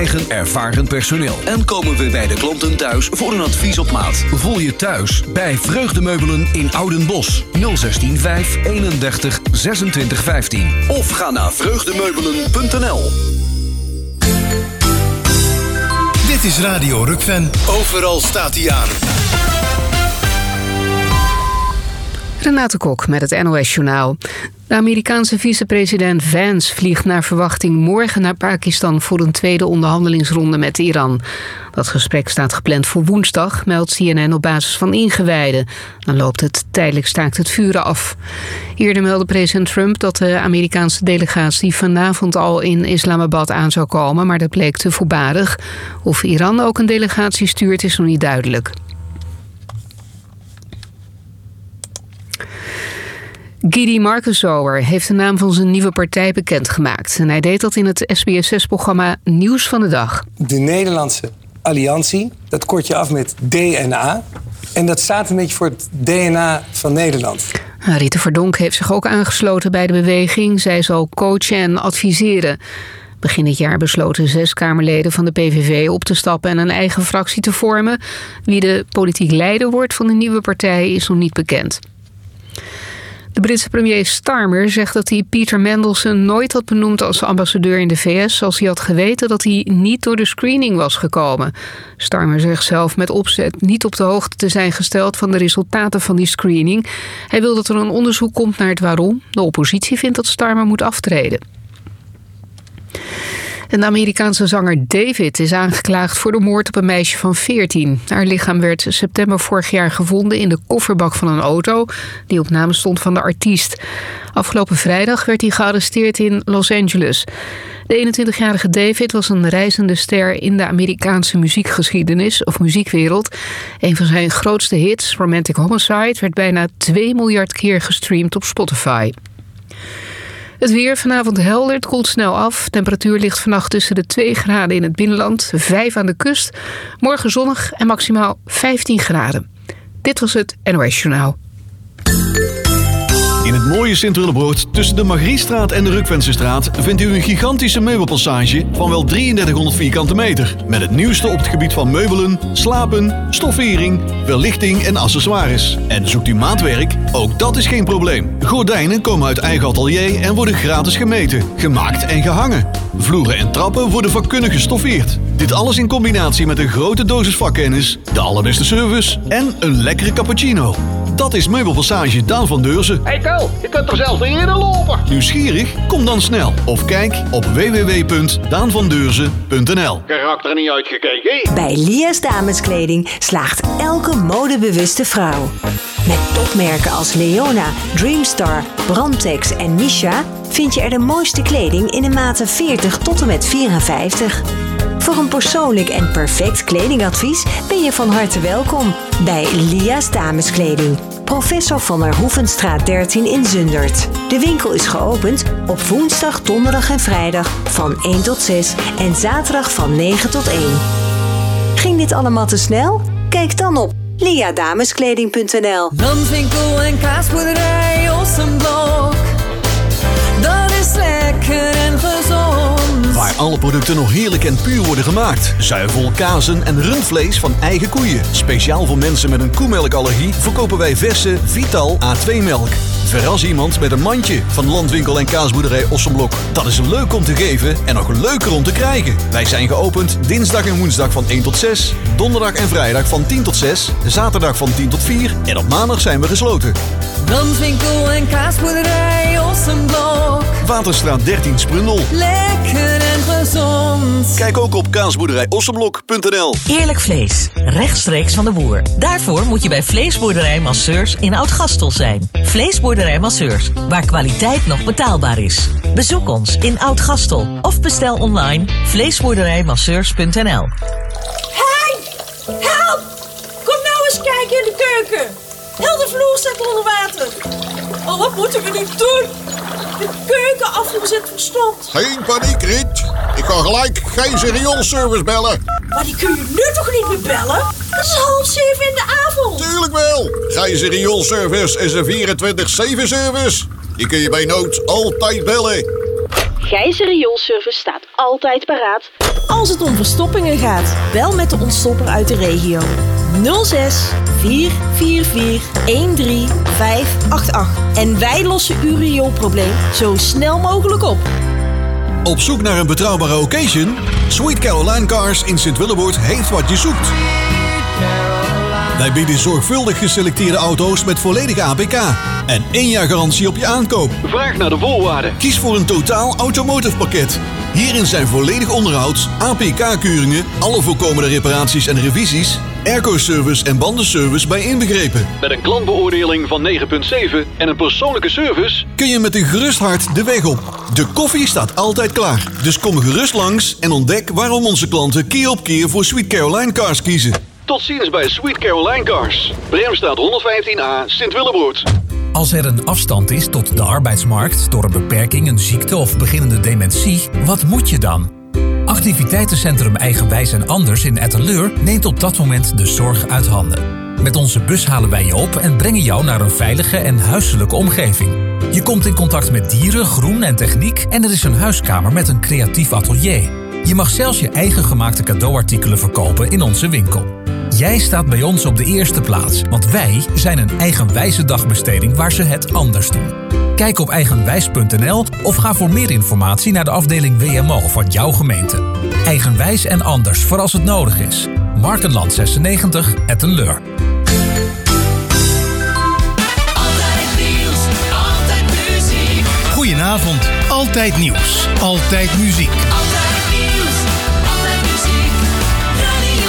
eigen ervaren personeel. En komen we bij de klanten thuis voor een advies op maat. Voel je thuis bij Vreugdemeubelen in Oudenbosch. 016 5 31 26 15. Of ga naar vreugdemeubelen.nl. Dit is Radio Rukven. Overal staat hij aan. Renate Kok met het NOS-journaal. De Amerikaanse vicepresident Vance vliegt naar verwachting morgen naar Pakistan voor een tweede onderhandelingsronde met Iran. Dat gesprek staat gepland voor woensdag, meldt CNN op basis van ingewijden. Dan loopt het tijdelijk staakt het vuren af. Eerder meldde president Trump dat de Amerikaanse delegatie vanavond al in Islamabad aan zou komen, maar dat bleek te voorbarig. Of Iran ook een delegatie stuurt is nog niet duidelijk. Gidi Markensower heeft de naam van zijn nieuwe partij bekendgemaakt. En hij deed dat in het SBS6-programma Nieuws van de Dag. De Nederlandse Alliantie, dat kort je af met DNA. En dat staat een beetje voor het DNA van Nederland. Rita Verdonk heeft zich ook aangesloten bij de beweging. Zij zal coachen en adviseren. Begin dit jaar besloten 6 Kamerleden van de PVV op te stappen en een eigen fractie te vormen. Wie de politiek leider wordt van de nieuwe partij is nog niet bekend. De Britse premier Starmer zegt dat hij Peter Mandelson nooit had benoemd als ambassadeur in de VS als hij had geweten dat hij niet door de screening was gekomen. Starmer zegt zelf met opzet niet op de hoogte te zijn gesteld van de resultaten van die screening. Hij wil dat er een onderzoek komt naar het waarom. De oppositie vindt dat Starmer moet aftreden. En de Amerikaanse zanger David is aangeklaagd voor de moord op een meisje van 14. Haar lichaam werd september vorig jaar gevonden in de kofferbak van een auto die op naam stond van de artiest. Afgelopen vrijdag werd hij gearresteerd in Los Angeles. De 21-jarige David was een reizende ster in de Amerikaanse muziekgeschiedenis of muziekwereld. Een van zijn grootste hits, Romantic Homicide, werd bijna 2 miljard keer gestreamd op Spotify. Het weer vanavond helder, het koelt snel af. Temperatuur ligt vannacht tussen de 2 graden in het binnenland, 5 aan de kust. Morgen zonnig en maximaal 15 graden. Dit was het NOS Journaal. In het mooie Sint-Willebroord tussen de Margriestraat en de Rukvensestraat vindt u een gigantische meubelpassage van wel 3300 vierkante meter. Met het nieuwste op het gebied van meubelen, slapen, stoffering, verlichting en accessoires. En zoekt u maatwerk? Ook dat is geen probleem. Gordijnen komen uit eigen atelier en worden gratis gemeten, gemaakt en gehangen. Vloeren en trappen worden vakkundig gestoffeerd. Dit alles in combinatie met een grote dosis vakkennis, de allerbeste service en een lekkere cappuccino. Dat is Meubelpassage Daan van Deurzen. Hey Ko, je kunt er zelfs niet eerder lopen. Nieuwsgierig? Kom dan snel. Of kijk op www.daanvandeurzen.nl. Karakter er niet uitgekeken. Bij Lia's Dameskleding slaagt elke modebewuste vrouw. Met topmerken als Leona, Dreamstar, Brandtex en Misha vind je er de mooiste kleding in de maten 40 tot en met 54. Voor een persoonlijk en perfect kledingadvies ben je van harte welkom bij Lia's Dameskleding. Professor van der Hoevenstraat 13 in Zundert. De winkel is geopend op woensdag, donderdag en vrijdag van 1 tot 6 en zaterdag van 9 tot 1. Ging dit allemaal te snel? Kijk dan op liadameskleding.nl. Landwinkel en kaasboerderij Ossenblok. Dat is lekker en gezond. Waar alle producten nog heerlijk en puur worden gemaakt. Zuivel, kazen en rundvlees van eigen koeien. Speciaal voor mensen met een koemelkallergie verkopen wij verse Vital A2-melk. Verras iemand met een mandje van Landwinkel en kaasboerderij Ossenblok. Dat is leuk om te geven en nog leuker om te krijgen. Wij zijn geopend dinsdag en woensdag van 1 tot 6. Donderdag en vrijdag van 10 tot 6. Zaterdag van 10 tot 4. En op maandag zijn we gesloten. Landwinkel en kaasboerderij Ossenblok. Waterstraat 13 Sprundel. Lekker en gezond. Kijk ook op kaasboerderijossenblok.nl. Eerlijk vlees, rechtstreeks van de boer. Daarvoor moet je bij Vleesboerderij Masseurs in Oud-Gastel zijn. Vleesboerderij Masseurs, waar kwaliteit nog betaalbaar is. Bezoek ons in Oud-Gastel of bestel online vleesboerderijmasseurs.nl. Hey! Help! Kom nou eens kijken in de keuken. Heel de vloer staat onder water. Oh, wat moeten we nu doen? De keukenafvoer zit verstomd. Geen paniek, Riet. Ik ga gelijk Gijs Rioolservice bellen. Maar die kun je nu toch niet meer bellen? Het is 6:30 in de avond. Tuurlijk wel. Gijs Rioolservice is een 24/7 service. Die kun je bij nood altijd bellen. Gijs Rioolservice staat altijd paraat als het om verstoppingen gaat. Bel met de ontstopper uit de regio. 06 444 13588. En wij lossen uw rioolprobleem zo snel mogelijk op. Op zoek naar een betrouwbare occasion? Sweet Caroline Cars in Sint-Willeboord heeft wat je zoekt. Wij bieden zorgvuldig geselecteerde auto's met volledige APK en 1 jaar garantie op je aankoop. Vraag naar de voorwaarden. Kies voor een totaal automotive pakket. Hierin zijn volledig onderhoud, APK-keuringen, alle voorkomende reparaties en revisies, airco-service en bandenservice bij inbegrepen. Met een klantbeoordeling van 9,7 en een persoonlijke service kun je met een gerust hart de weg op. De koffie staat altijd klaar. Dus kom gerust langs en ontdek waarom onze klanten keer op keer voor Sweet Caroline Cars kiezen. Tot ziens bij Sweet Caroline Cars. Bremstraat 115A, Sint-Willeboord. Als er een afstand is tot de arbeidsmarkt door een beperking, een ziekte of beginnende dementie, wat moet je dan? Activiteitencentrum Eigenwijs en Anders in Etteleur neemt op dat moment de zorg uit handen. Met onze bus halen wij je op en brengen jou naar een veilige en huiselijke omgeving. Je komt in contact met dieren, groen en techniek en er is een huiskamer met een creatief atelier. Je mag zelfs je eigen gemaakte cadeauartikelen verkopen in onze winkel. Jij staat bij ons op de eerste plaats, want wij zijn een eigenwijze dagbesteding waar ze het anders doen. Kijk op eigenwijs.nl of ga voor meer informatie naar de afdeling WMO van jouw gemeente. Eigenwijs en Anders voor als het nodig is. Markenland 96, Etteleur. Altijd nieuws, altijd muziek. Goedenavond. Altijd nieuws. Altijd muziek. Altijd nieuws, altijd muziek. Radio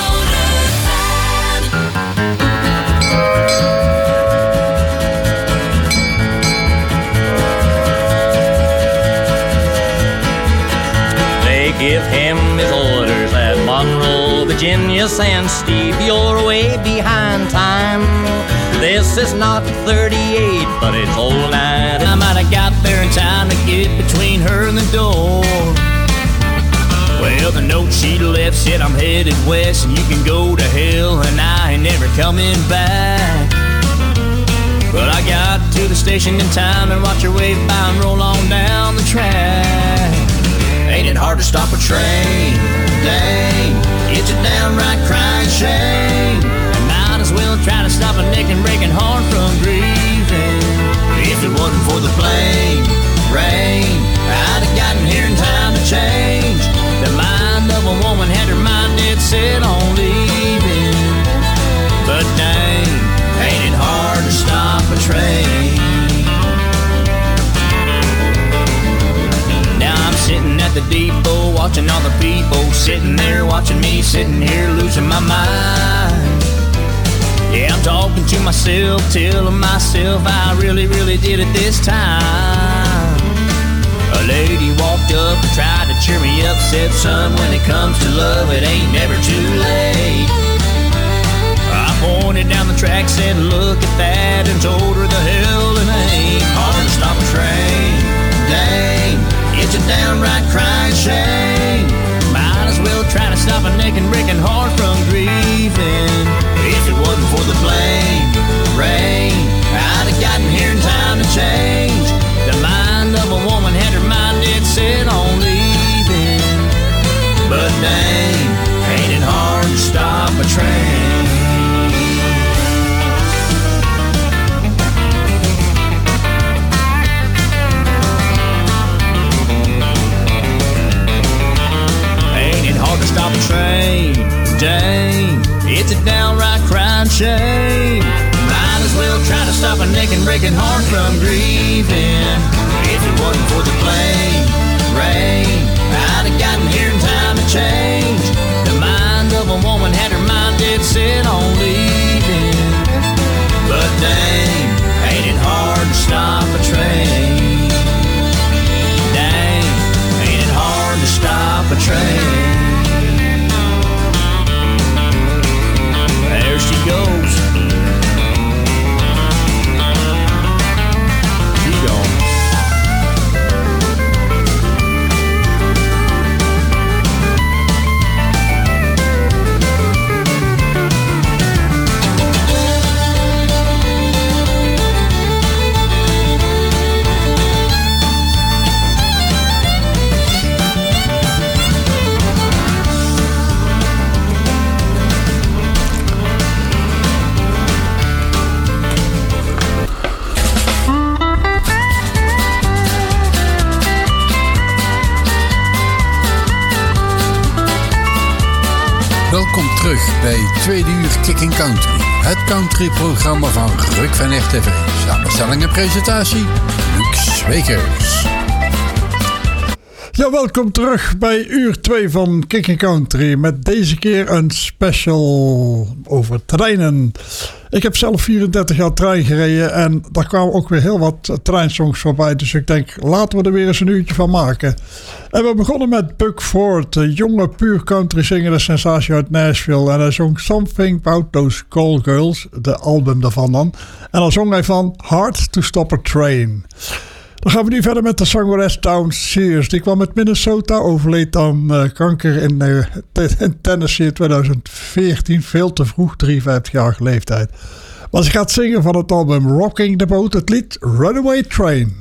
They give him his orders at Monroe, Virginia, saying, Steve, you're way behind time. This is not 38, but it's old 9. I might have got there in time to get between her and the door. Well, the note she left said I'm headed west and you can go to hell and I ain't never coming back. But I got to the station in time and watch her wave by and roll on down the track. Ain't it hard to stop a train? Dang, it's a downright crying shame. I might as well try to stop a neck and breaking heart from grieving. If it wasn't for the plane, rain, I'd have gotten here in time to change. The mind of a woman had her mind dead set on leaving. But dang, ain't it hard to stop a train? Now I'm sitting at the depot watching all the people sitting there watching me sitting here losing my mind. Yeah, I'm talking to myself, telling myself I really, really did it this time. A lady walked up and tried to cheer me up, said, son, when it comes to love, it ain't never too late. I pointed down the track, said, look at that, and told her the hell it ain't hard to stop a train. Dang, it's a downright crying shame. Might as well try to stop a neck and breaking heart from grieving. If it wasn't for the plane, rain, I'd have gotten here in time to change. The mind of a woman had her mind dead set on leaving. But dang, ain't it hard to stop a train? Ain't it hard to stop a train? Dang, it's a downright crying shame. Might as well try to stop a neck and breaking heart from grieving. If it wasn't for the plane, rain, I'd have gotten here in time to change. The mind of a woman had her mind dead set on leaving. But dang, ain't it hard to stop a train? Dang, ain't it hard to stop a train? There she goes. She gone. Welkom terug bij Tweede Uur Kicking Country. Het country-programma van Ruk van RTV. Samenstelling en presentatie, Luc Zwekers. Ja, welkom terug bij uur 2 van Kicking Country. Met deze keer een special over treinen. Ik heb zelf 34 jaar trein gereden en daar kwamen ook weer heel wat treinsongs voorbij. Dus ik denk, laten we er weer eens een uurtje van maken. En we begonnen met Buck Ford, de jonge puur country zinger, de sensatie uit Nashville. En hij zong Something About Those Call Girls, de album daarvan dan. En dan zong hij van Hard to Stop a Train. Dan gaan we nu verder met de zangeres Dawn Sears. Die kwam uit Minnesota, overleed aan kanker in Tennessee in 2014. Veel te vroeg, 53-jarige leeftijd. Maar ze gaat zingen van het album Rocking the Boat, het lied Runaway Train.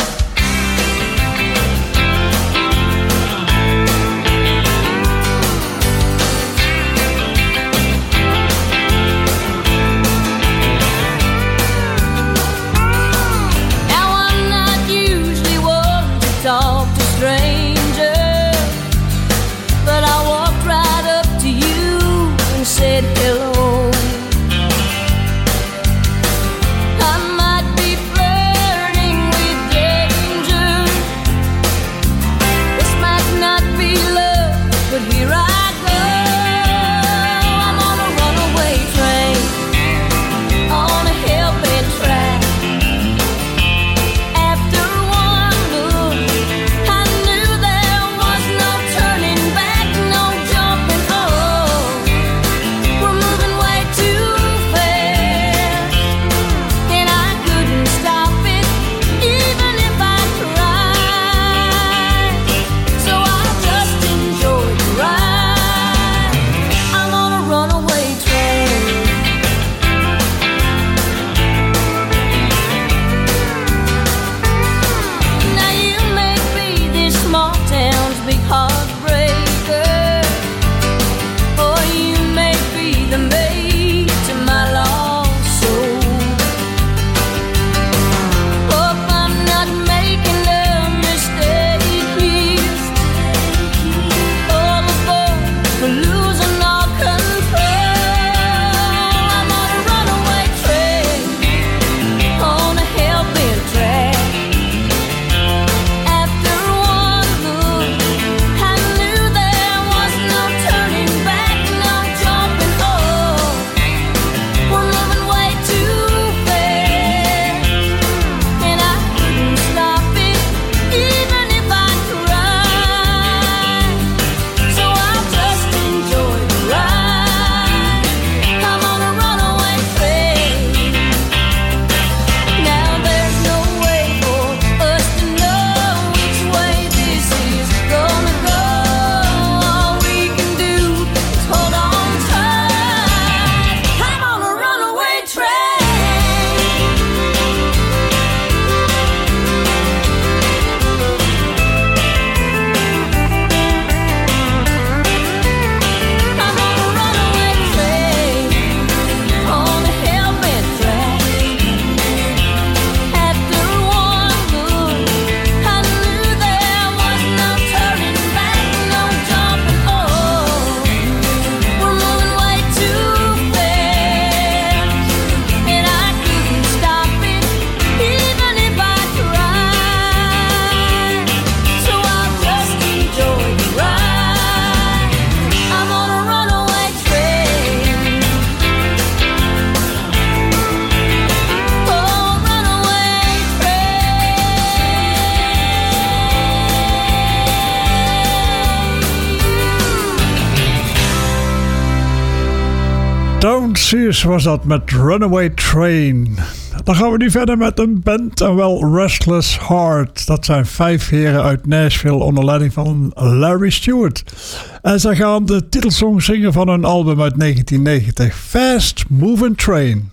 Dawn Sears was dat met Runaway Train. Dan gaan we nu verder met een band en wel Restless Heart. Dat zijn 5 heren uit Nashville onder leiding van Larry Stewart. En zij gaan de titelsong zingen van hun album uit 1990, Fast Moving Train.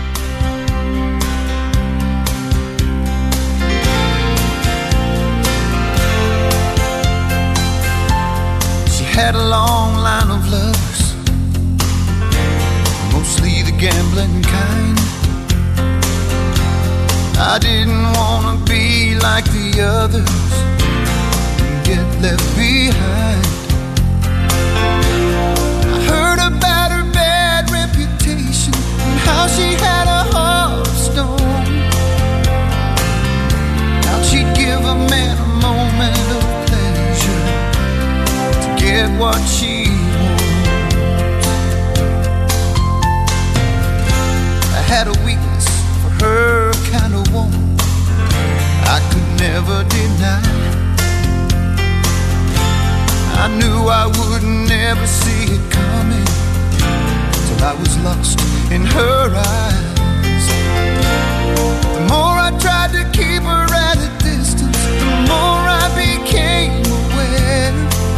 She had a long line of lovers, mostly the gambling kind. I didn't want to be like the others and get left behind. I heard never deny. I knew I would never see it coming till I was lost in her eyes. The more I tried to keep her at a distance, the more I became aware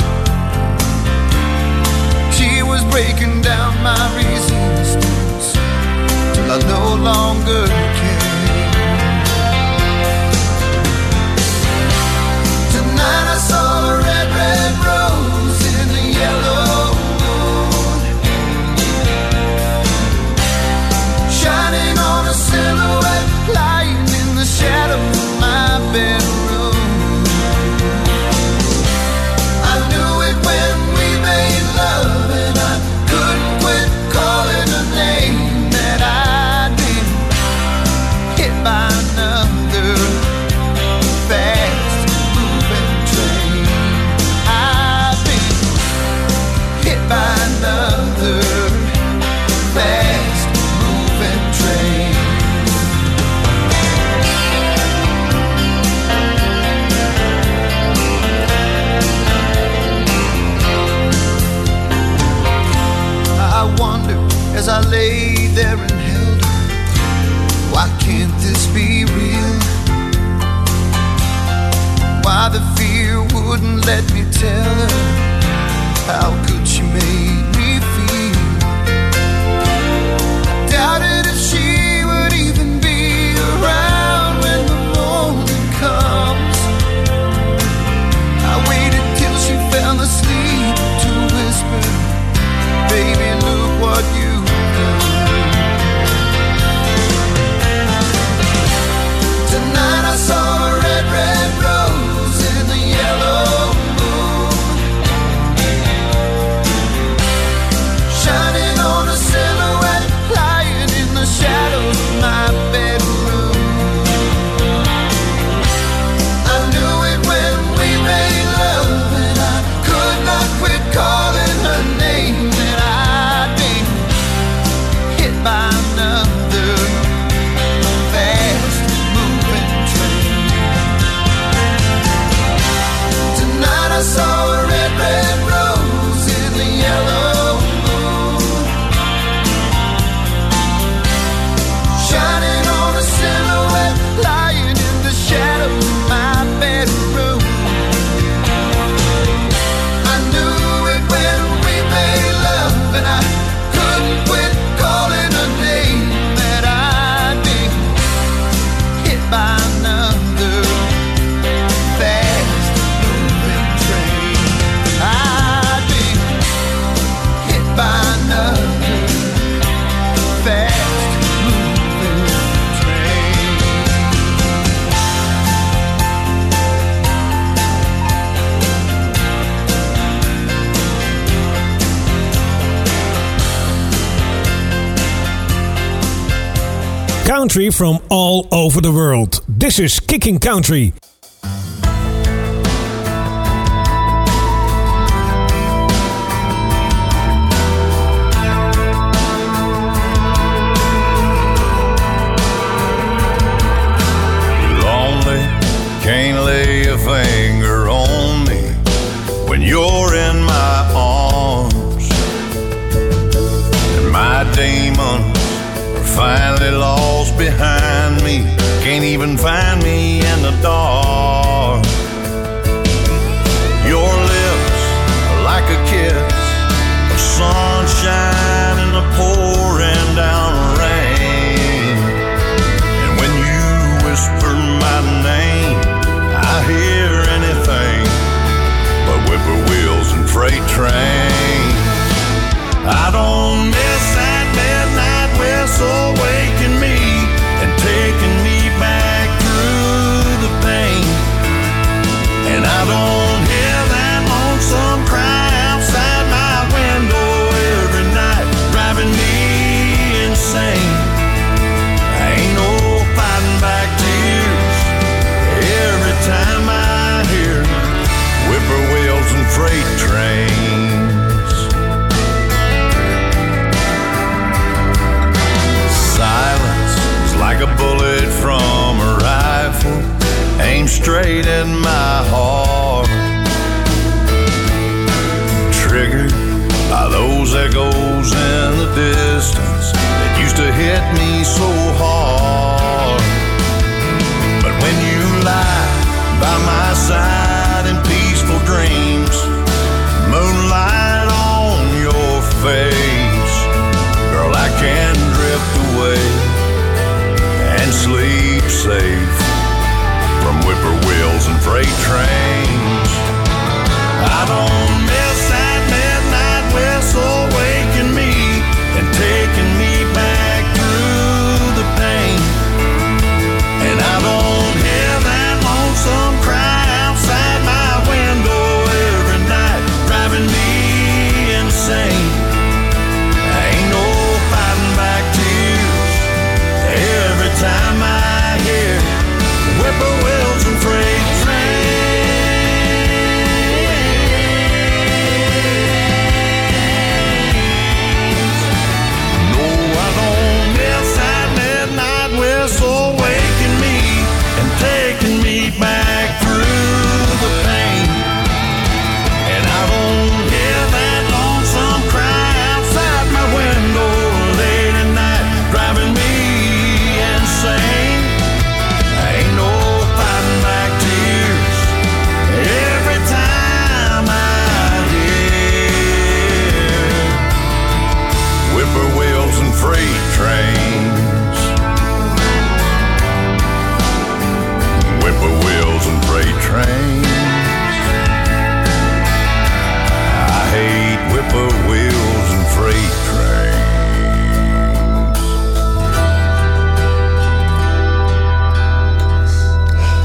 she was breaking down my resistance till I no longer cared. Tonight I saw a red, red rose in the yellow moon, shining on a silhouette lying in the shadow of my bedroom. I knew it when we made love, and I couldn't quit calling her name that I'd been hit by another fast moving train. I've been hit by another fast moving train. I wonder as I lay there and held her, why can't this be real? Why the fear wouldn't let me tell her how good she made me feel. Doubted if she would even be around when the morning comes. I waited till she fell asleep to whisper, baby, look what you've done. Tonight I saw a red, red rose in the yellow moon, shining on a silhouette lying in the shadows of my bedroom. I knew it when we made love, and I could not quit calling her name that I'd been hit by another fast moving train. Tonight I saw a red, red rose in the yellow moon, shining on a silhouette lying in the shadow of my bedroom. I knew it when we made love, and I couldn't quit calling her name that I'd been hit by another fast moving train. I'd been hit by another fast moving train. Country from all over the world. This is Kicking Country. Lonely, can't lay a finger on me when you're in my arms, and my demons are finally lost behind me. Can't even find me in the dark. Your lips are like a kiss, a sunshine in the pouring down rain. And when you whisper my name, I hear anything but whippoorwills and freight trains. I don't miss that midnight whistle waking me and taking me back through the pain. And I don't hear that lonesome cry outside my window every night, driving me insane. Ain't no fighting back tears every time I hear whippoorwills and freight trains.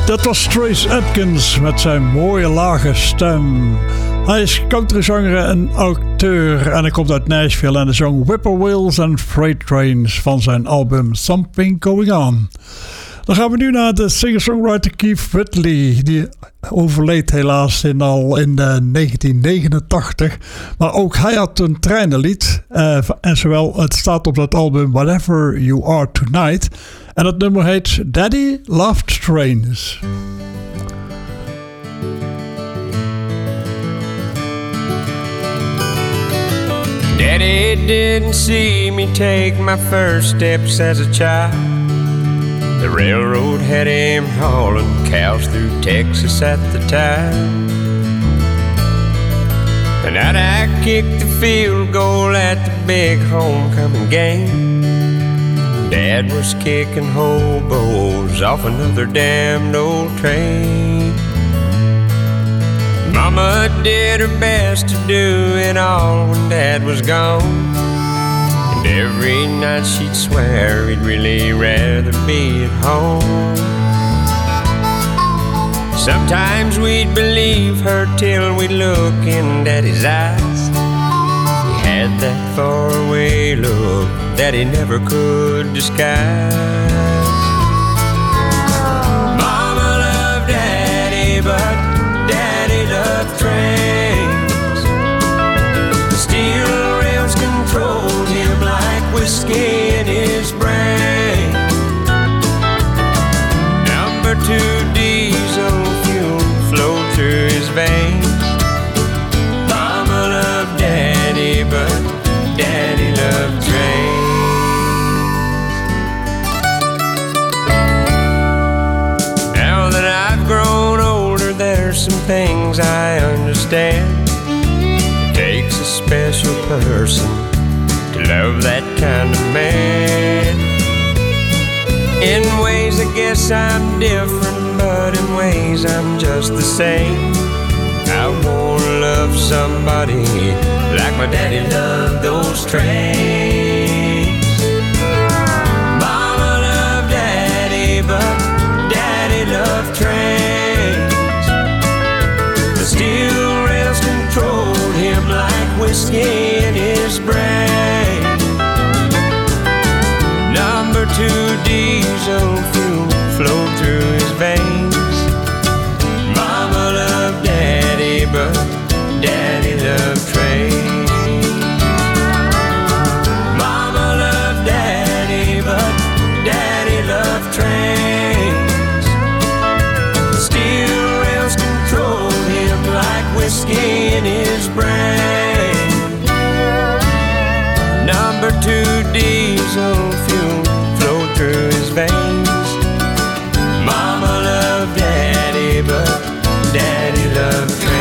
Dat was Trace Adkins met zijn mooie lage stem. Hij is countryzanger en auteur en hij komt uit Nashville en de zong Whippoorwills and Freight Trains van zijn album Something Going On. Dan gaan we nu naar de singer-songwriter Keith Whitley. Die overleed helaas al in 1989. Maar ook hij had een treinenlied. En zowel het staat op dat album Whatever You Are Tonight. En dat nummer heet Daddy Loved Trains. Daddy didn't see me take my first steps as a child. The railroad had him hauling cows through Texas at the time. The night I kicked the field goal at the big homecoming game, Dad was kicking hobos off another damned old train. Mama did her best to do it all when Dad was gone, and every night she'd swear he'd really rather be at home. Sometimes we'd believe her till we'd look in Daddy's eyes. He had that faraway look that he never could disguise. Mama loved Daddy, but Daddy loved trains. The steel rails controlled him like whiskey in his brain. Number 2 diesel fuel flowed through his veins. Mama loved Daddy, but Daddy loved trains. Now that I've grown older, there's some things I understand. It takes a special person to love that kind of man. In ways I guess I'm different, but in ways I'm just the same. I wanna love somebody like my daddy loved those trains. Mama loved Daddy, but Daddy loved trains. The steel rails controlled him like whiskey in his brain. Number 2 diesel fuel flowed through his veins. Mama loved Daddy, but Daddy loved trains. Mama loved Daddy, but Daddy loved trains. The steel rails controlled him like whiskey in his brain. Number 2 diesel fuel flowed through his veins. Mama loved Daddy, but Daddy loved trains.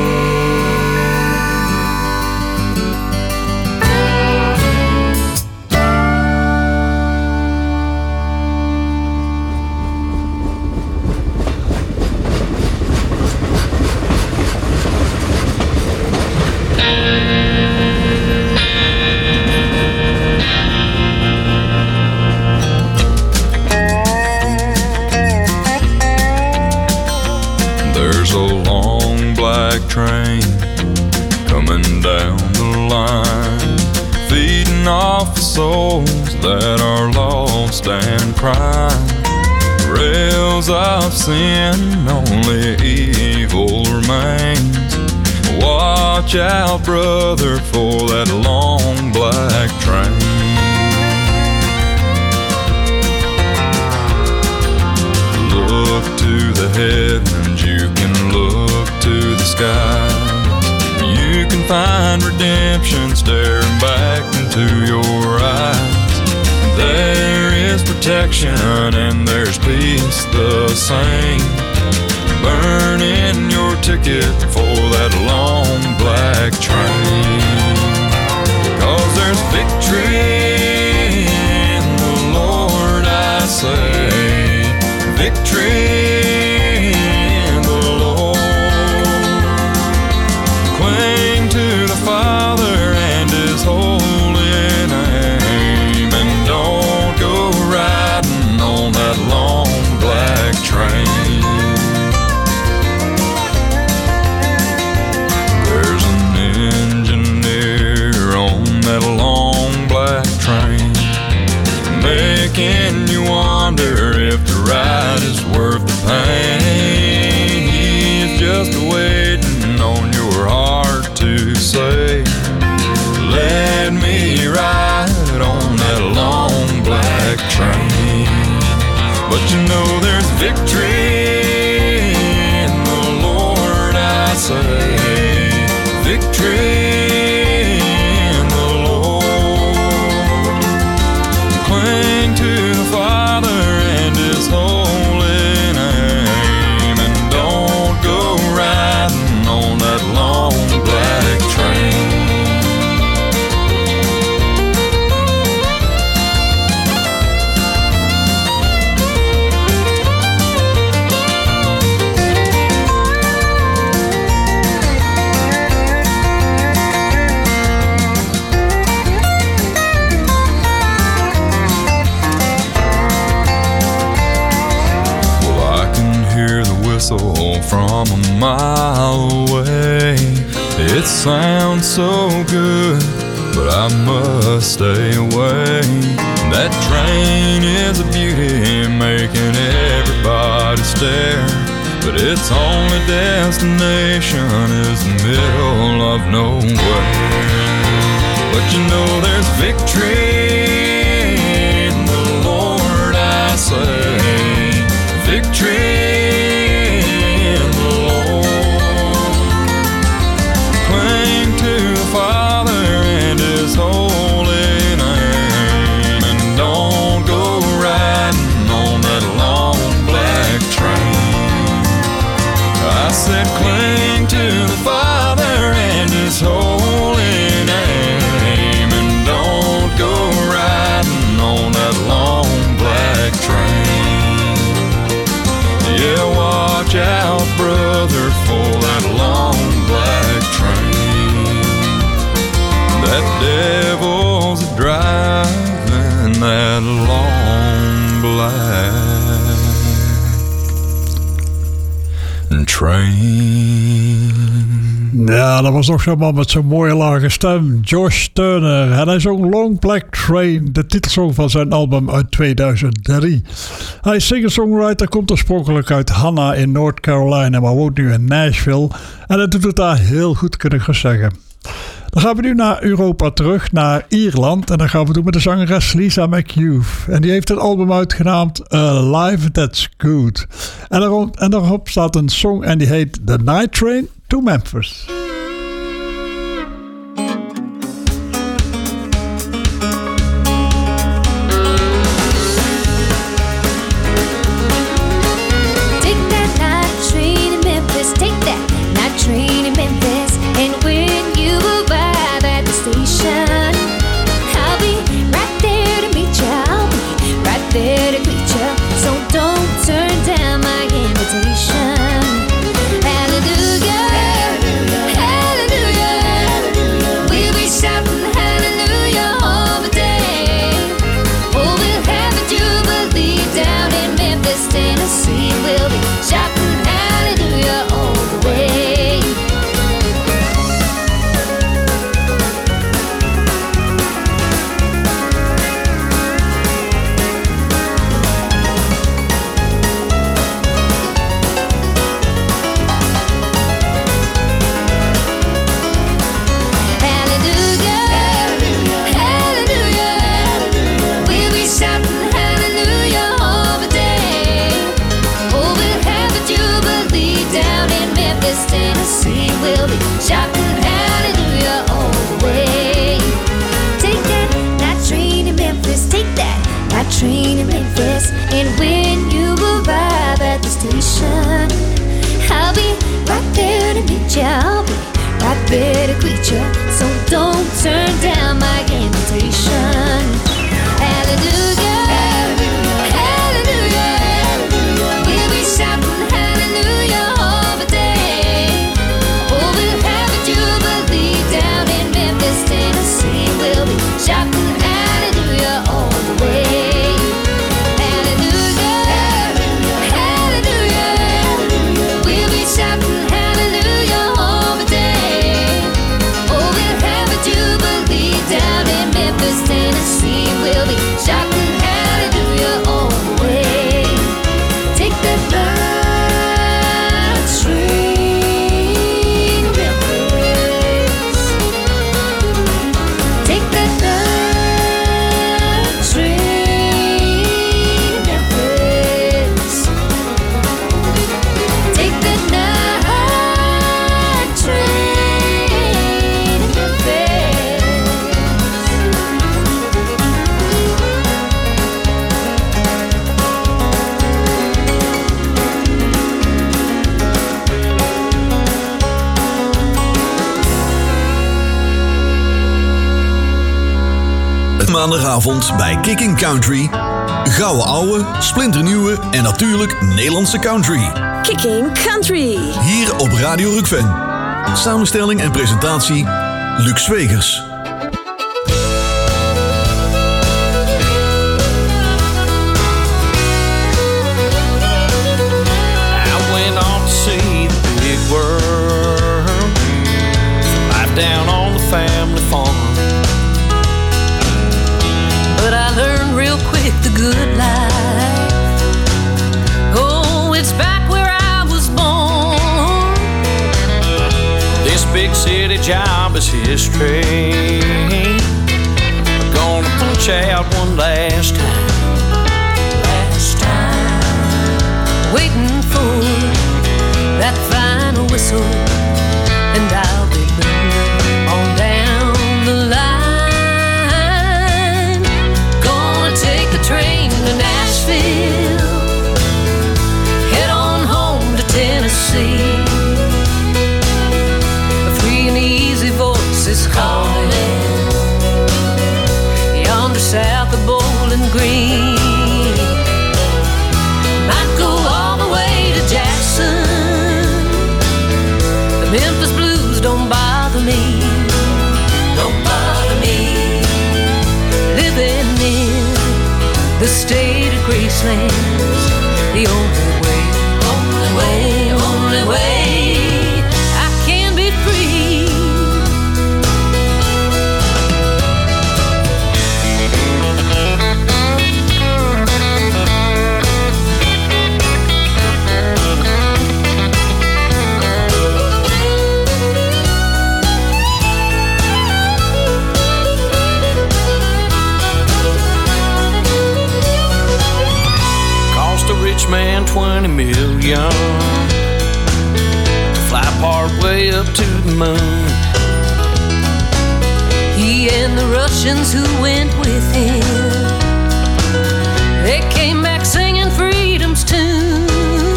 There's a long black train coming down the line, feeding off the souls that are lost and crying. Rails of sin, only evil remains. Watch out, brother, for that long black train. Look to the heavens, you can look to the sky. You can find redemption staring back into your eyes. There is protection and there's peace the same. Burn in your ticket for that long black train. 'Cause there's victory in the Lord, I say. Victory in the Lord. Cling to the Father and His holy name, and don't go riding on that long black train. But you know there's victory in the Lord, I say. Victory in the Lord. Cling to the Father and His holy name, and don't go riding on that long black train. From a mile away, it sounds so good, but I must stay away. That train is a beauty, making everybody stare, but its only destination is the middle of nowhere. But you know there's victory in the Lord, I say. Victory. Said cling to the Father and His holy name, and don't go riding on that long black train. Yeah, watch out, brother, for that long black train. That devil's driving that long black train. Ja, dat was nog zo'n man met zo'n mooie lage stem. Josh Turner. En hij zong Long Black Train, de titelsong van zijn album uit 2003. Hij is singer-songwriter, komt oorspronkelijk uit Hanna in North Carolina, maar woont nu in Nashville. En hij doet het daar heel goed, kun ik gaan zeggen. Dan gaan we nu naar Europa terug, naar Ierland. En dat gaan we doen met de zangeres Lisa McHugh. En die heeft een album uitgenaamd A Life That's Good. En daarop staat een song en die heet The Night Train to Memphis. Turn down my invitation. Hallelujah. maandagavond bij Kicking Country. Gouden ouwe, splinternieuwe en natuurlijk Nederlandse country. Kicking Country. Hier op Radio Rukven. Samenstelling en presentatie Luc Zwegers. I went on to see the big world. Life down on the family farm. But I learned real quick the good life. Oh, it's back where I was born. This big city job is history. I'm gonna punch out one last time. Last time. Waiting for that final whistle. And I'll be moving on down the line. Take the train to Nashville, head on home to Tennessee. A free and easy voice is calling yonder south of Bowling Green. Might go all the way to Jackson. The Memphis blues don't bother me. Don't bother me. Living in the state of Graceland's the only way, only way, only way I can be free. Rich man, 20 million to fly part way up to the moon. He and the Russians who went with him, they came back singing freedom's tune.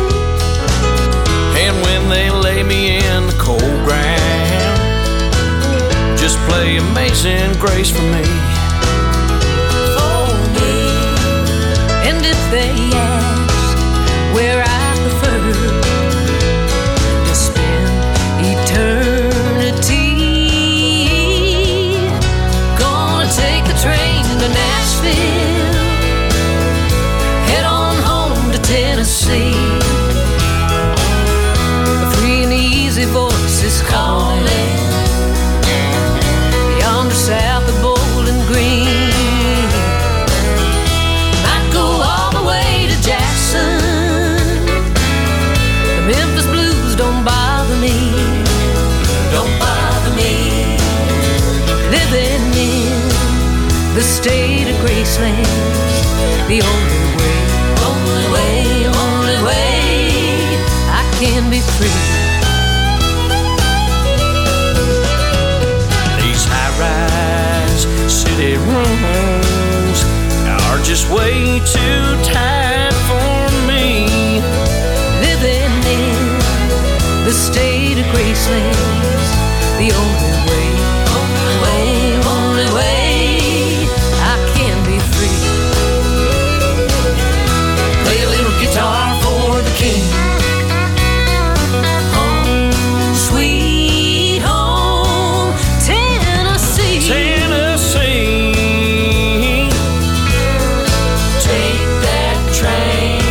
And when they lay me in the cold ground, just play Amazing Grace for me. For me. And if they ask where I prefer to spend eternity, gonna take the train to Nashville, head on home to Tennessee. A free and easy voice is calling yonder south of Bowling Green. Might go all the way to Jackson. Memphis blues don't bother me, don't bother me. Living in the state of Graceland's the only way, only way, only way I can be free. These high-rise city rooms are just way too tight for me. Living in the state of Graceland's the only way, only way, only way I can be free. Play a little guitar for the king. Home, sweet home, Tennessee. Tennessee. Take that train.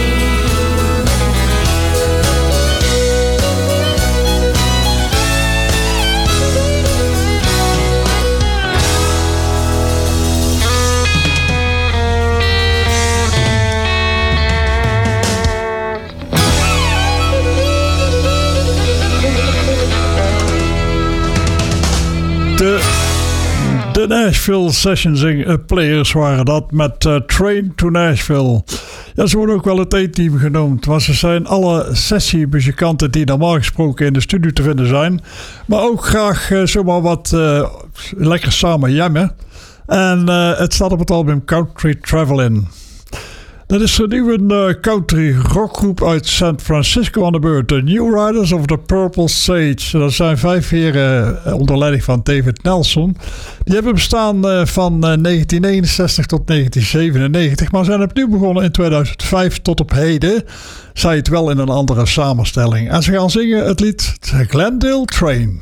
De Nashville Sessions Players waren dat met Train to Nashville. Ja, ze worden ook wel het A-team genoemd, want ze zijn alle sessiemuzikanten die normaal gesproken in de studio te vinden zijn. Maar ook graag zomaar wat lekker samen jammen. En het staat op het album Country Travelin'. Dat is een nieuwe country rockgroep uit San Francisco aan de beurt. De New Riders of the Purple Sage. Dat zijn 5 heren onder leiding van David Nelson. Die hebben bestaan van 1969 tot 1997. Maar zijn opnieuw begonnen in 2005 tot op heden. Zij het wel in een andere samenstelling. En ze gaan zingen het lied The Glendale Train.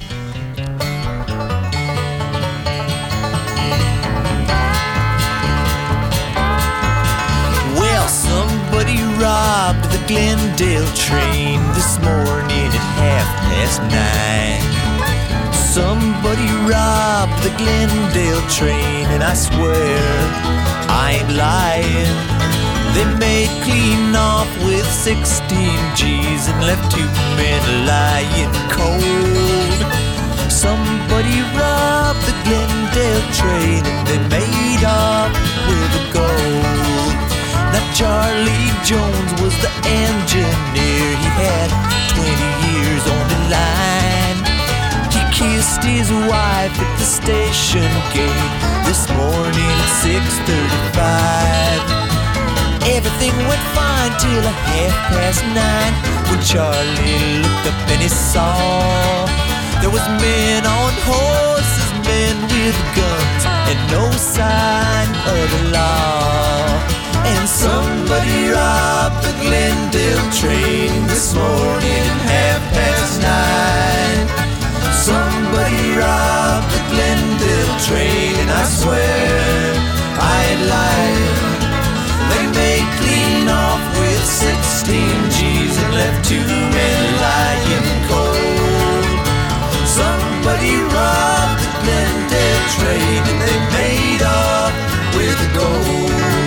Somebody robbed the Glendale train this morning at 9:30. Somebody robbed the Glendale train, and I swear I ain't lying. They made clean off with 16 G's and left 2 men lying cold. Somebody robbed the Glendale train and they made off with the gold. Now Charlie Jones was the engineer. He had 20 years on the line. He kissed his wife at the station gate this morning at 6:35. Everything went fine till 9:30 when Charlie looked up and he saw there was men on horses, men with guns, and no sign of the law. And somebody robbed the Glendale train this morning at 9:30. Somebody robbed the Glendale train, and I swear I ain't lying. They made clean off with 16 G's and left 2 men lying cold. Somebody robbed the Glendale train and they made off with the gold.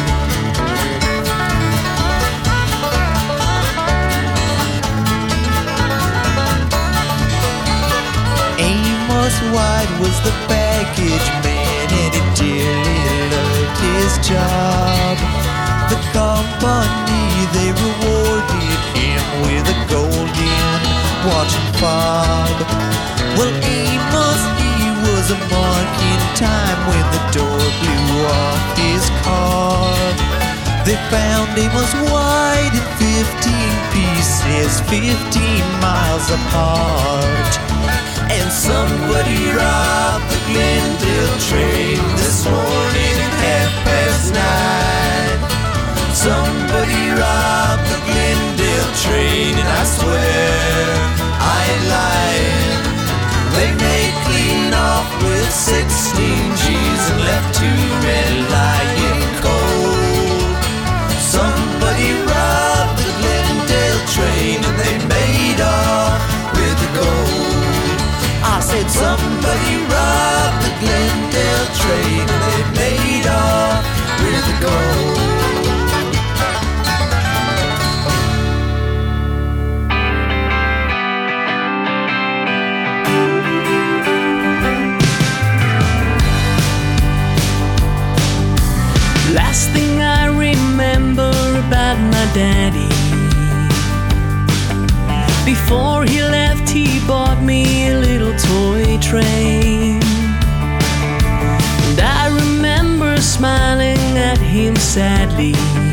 Amos White was the baggage man and he dearly loved his job. The company, they rewarded him with a golden watch and fob. Well, Amos, he was a mark in time when the door blew off his car. They found Amos White in 15 pieces, 15 miles apart. And somebody robbed the Glendale train this morning at 9:30. Somebody robbed the Glendale train, and I swear I ain't lying. They made clean off with 16 G's and left 2 men lying cold. Somebody robbed the Glendale train and they made off with the gold. I said somebody robbed the Glendale train and they made off with the gold. Last thing I remember about my daddy, before he left he bought me a little toy train. And I remember smiling at him sadly.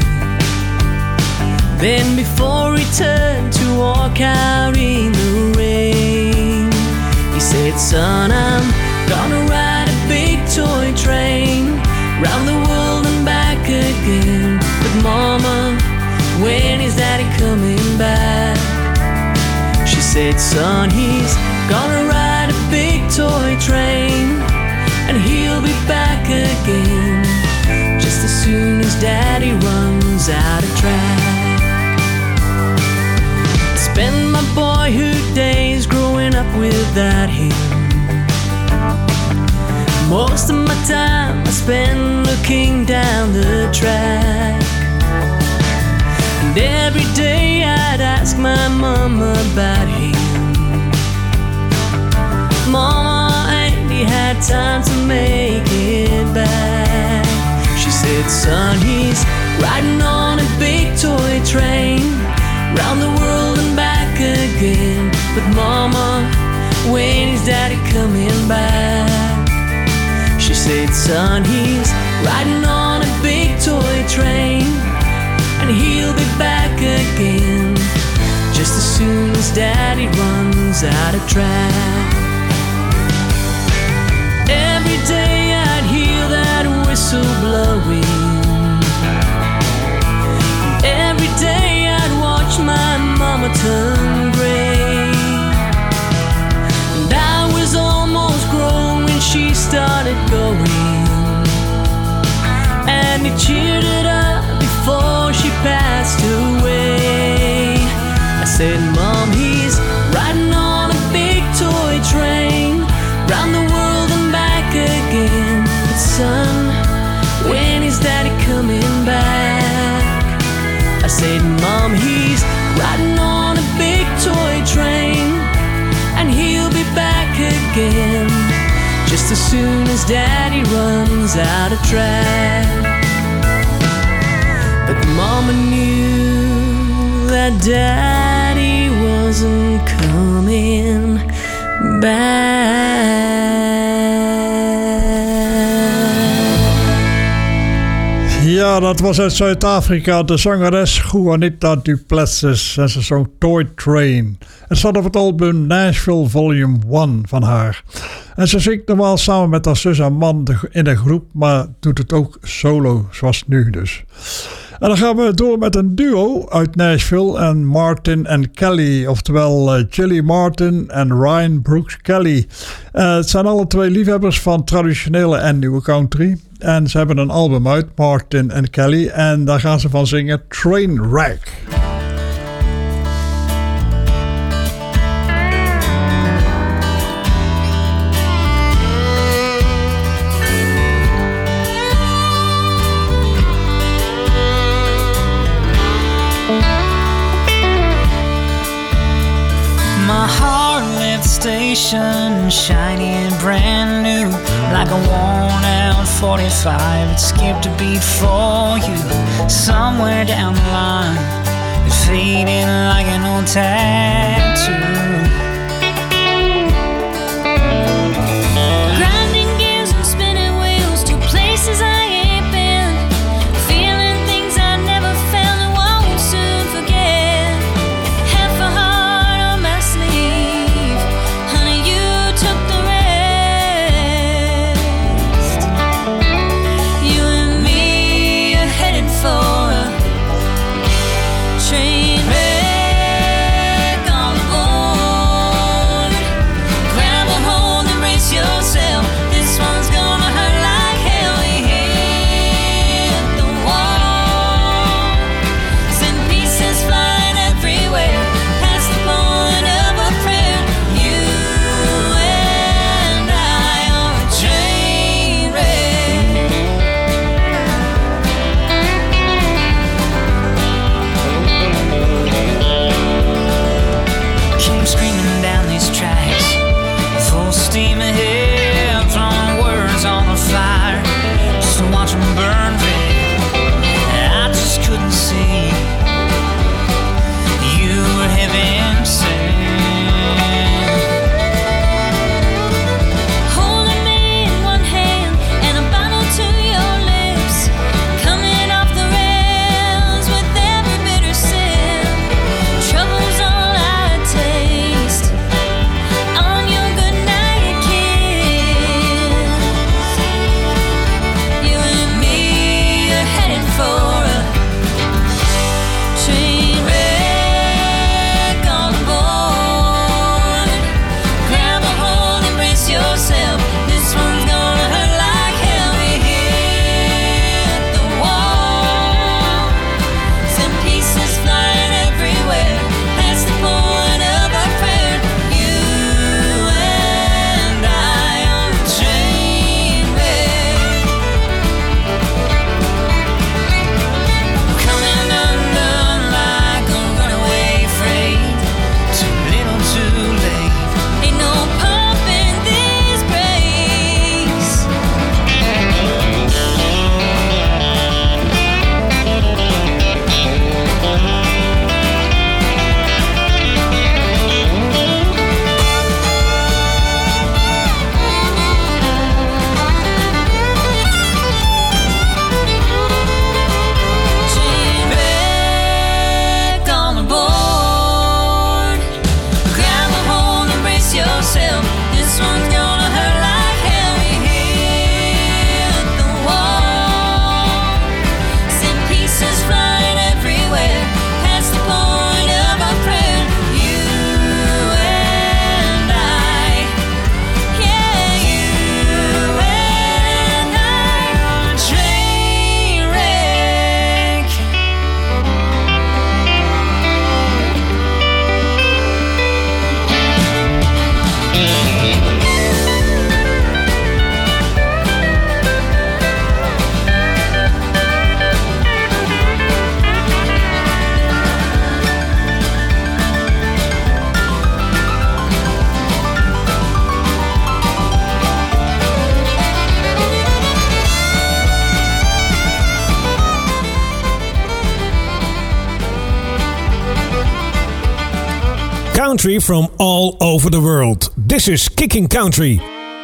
Then before he turned to walk out in the rain, he said, "Son, I'm gonna ride a big toy train round the world and back again. But Mama, when is Daddy coming back?" She said, "Son, he's gonna ride a big toy train and he'll be back again just as soon as Daddy runs out of track." Spend my boyhood days growing up without him. Most of my time I spend looking down the track. And every day I'd ask my mama about him. Mama, ain't he had time to make it back? She said, "Son, he's riding on a big toy train round the world and back again. But Mama, when is Daddy coming back?" She said, "Son, he's riding on a big toy train and and he'll be back again just as soon as Daddy runs out of track. Every day I'd hear that whistle blowing. Every day I'd watch my mama turn gray. And I was almost grown when she started going. And he cheered it up before she passed away. I said, Mom, he's riding on a big toy train, round the world and back again. But son, when is Daddy coming back? I said, Mom, he's riding on a big toy train, and he'll be back again just as soon as Daddy runs out of track. But Mama knew that Daddy wasn't coming back. Ja, dat was uit Zuid-Afrika, de zangeres Juanita Du Plessis en ze zong Toy Train. Het staat op het album Nashville Volume 1 van haar. En ze zingt normaal samen met haar zus en man in de groep, maar doet het ook solo, zoals nu dus. En dan gaan we door met een duo uit Nashville en Martin en Kelly. Oftewel Jilly Martin en Ryan Brooks Kelly. Het zijn alle twee liefhebbers van traditionele en nieuwe country. En ze hebben een album uit, Martin en Kelly. En daar gaan ze van zingen Trainwreck. Station, shiny and brand new, like a worn out 45. It skipped a beat for you somewhere down the line. It faded like an old tattoo. Grinding gears and spinning wheels to places I ain't been, feeling things I never felt and won't soon forget. Half a heart on my sleeve, honey, you took the rest. You and me are headed for a train wreck on the board. Grab a hold and brace yourself. This one's gonna hurt like hell. We hear country from all over the world. This is Kicking Country.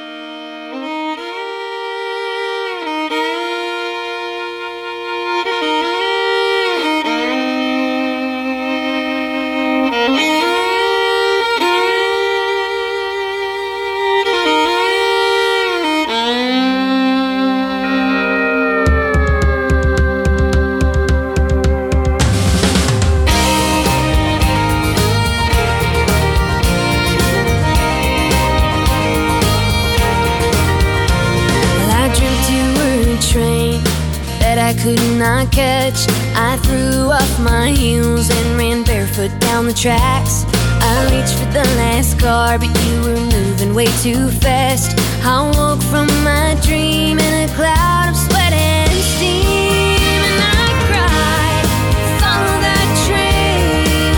Could not catch. I threw off my heels and ran barefoot down the tracks. I reached for the last car, but you were moving way too fast. I woke from my dream in a cloud of sweat and steam, and I cried, follow that train,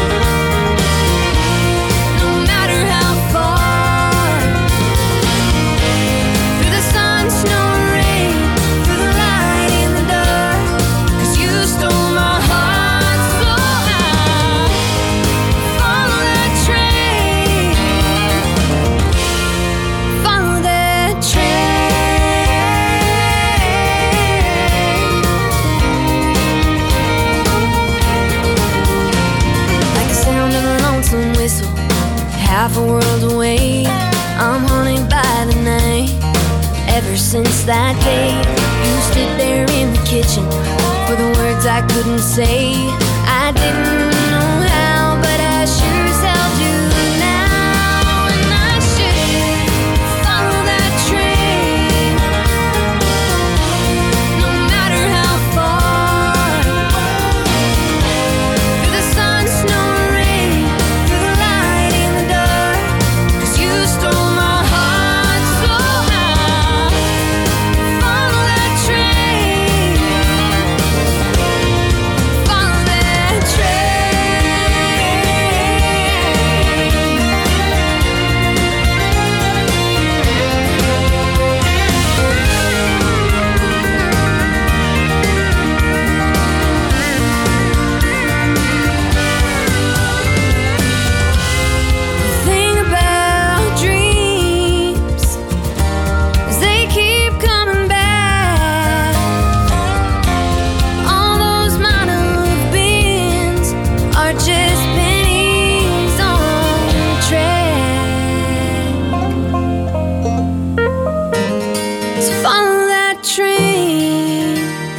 no matter how far, through the sun, snow, rain, through the light in the dark. Stole my heart, so I follow that train, follow that train. Like the sound of a lonesome whistle, half a world away, I'm haunted by the night. Ever since that day, you stood there in the kitchen for the words I couldn't say. I didn't know how, but I sure as hell do now. And I should follow that train, no matter how far, through the sun, snow, rain, through the light in the dark. 'Cause you stole my heart, so I follow that train, follow that train. The thing about dreams is they keep coming back. All those might have beens are just pennies on the track. So follow that train,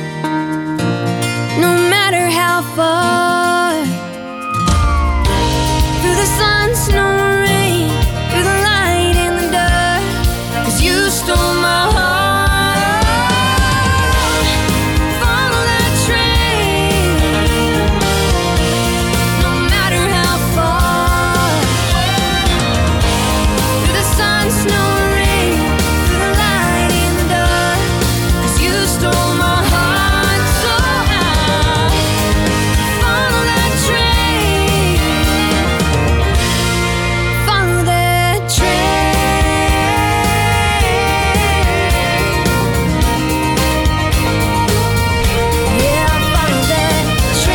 no matter how far, through the sun, snow, rain, through the light in the dark. 'Cause you stole my heart, follow that train, no matter how far, through the sun, snow, rain, through the light in the dark. 'Cause you stole my heart, so I follow that train, follow that train. Yeah, follow that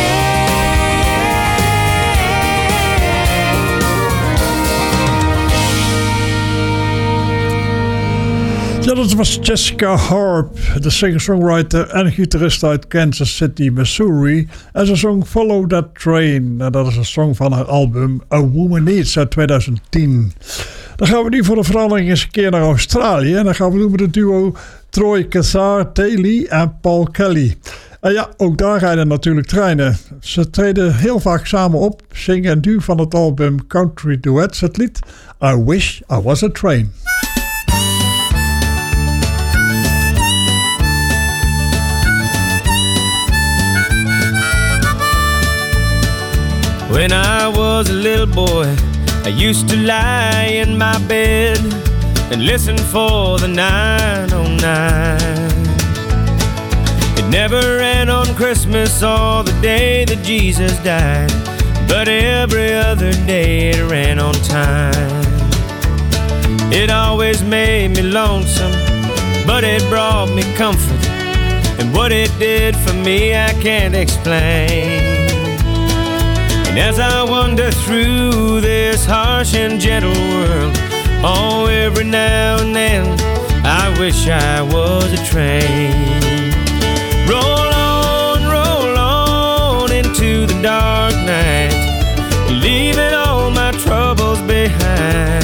Ja, dat was Jessica Harp, de singer-songwriter en gitarist uit Kansas City, Missouri. En ze zong Follow That Train. En dat is een song van haar album A Woman Needs uit 2010. Dan gaan we nu voor de verandering eens een keer naar Australië. En dan gaan we doen met het duo Troy Cassar-Taylor en Paul Kelly. En ja, ook daar rijden natuurlijk treinen. Ze treden heel vaak samen op, zingen en duwen van het album Country Duets het lied I Wish I Was a Train. When I was a little boy, I used to lie in my bed and listen for the 909. It never ran on Christmas or the day that Jesus died, but every other day it ran on time. It always made me lonesome, but it brought me comfort, and what it did for me I can't explain. And as I wander through this harsh and gentle world, oh, every now and then I wish I was a train. Roll on into the dark night, leaving all my troubles behind,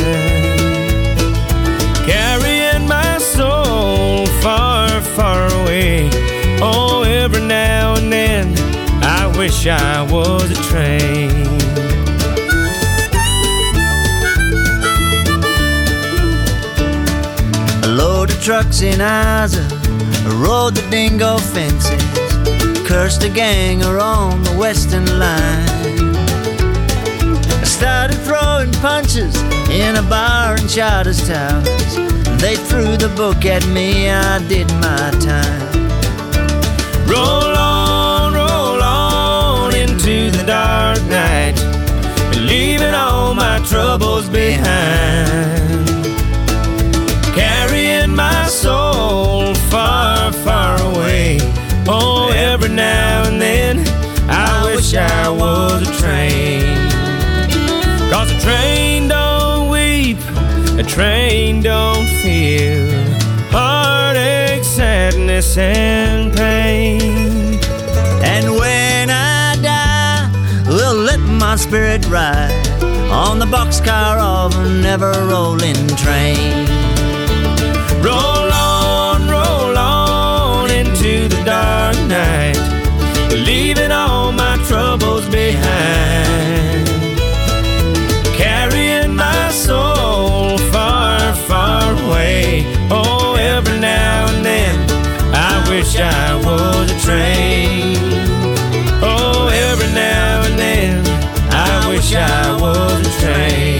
carrying my soul far, far away. Oh, every now and then I wish I was a train. A load of trucks in Isa rode the dingo fences, cursed the ganger on the western line. I started throwing punches in a bar in Charters Towers. They threw the book at me, I did my time. Roll on into the dark night, leaving all my troubles behind, carrying my soul far, far away. Oh, every now and then I wish I was a train. 'Cause a train don't weep, a train don't feel heartache, sadness and pain. And when I die, we'll let my spirit ride on the boxcar of a never-rolling train. Roll on into the dark night, leaving all my troubles behind, carrying my soul far, far away. Oh, every now and then I wish I was a train. Oh, every now and then I wish I was a train.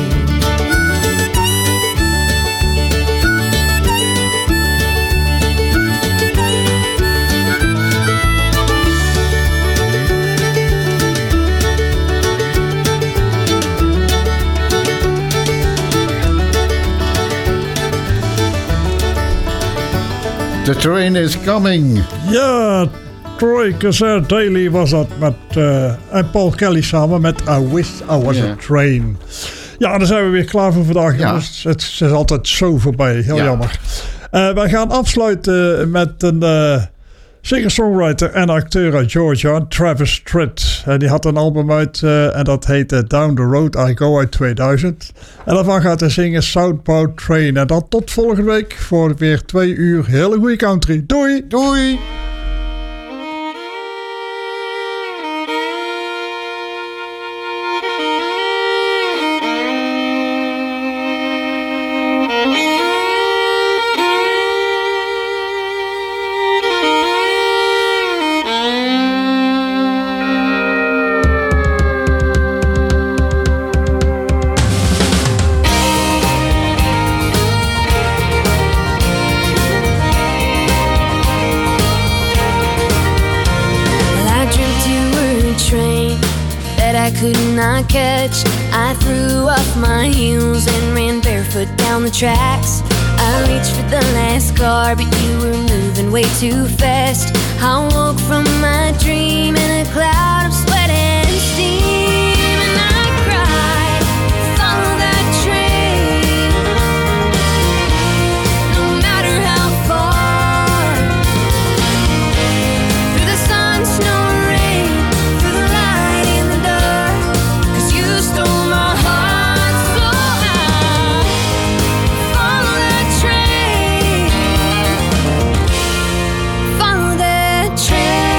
The train is coming. Ja, Troy Cassar Daly was dat met en Paul Kelly samen met I Wish I Was a Train. Ja, dan zijn we weer klaar voor vandaag, jongens. Het is altijd zo voorbij, heel jammer. Wij gaan afsluiten met een singer-songwriter en acteur uit Georgia, Travis Tritt. Die had een album uit en dat heette Down the Road I Go uit 2000. En daarvan gaat hij zingen Southbound Train. En dan tot volgende week voor weer 2 uur hele goede country. Doei! Doei! could not catch. I threw off my heels and ran barefoot down the tracks. I reached for the last car, but you were moving way too fast. I woke from my dream in a cloud of sweat and steam, and I cried, follow that train, no matter how far, through the sun, snow, rain, through the light in the dark, 'cause you stole my heart, so I follow that train, follow that train.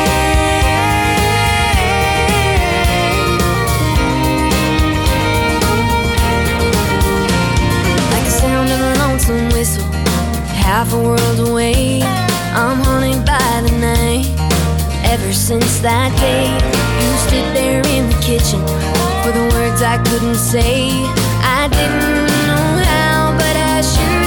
Like the sound of a lonesome whistle, half a world away, I'm haunted by the night. Ever since that day, you stood there in the kitchen for the words I couldn't say. I didn't know how, but I sure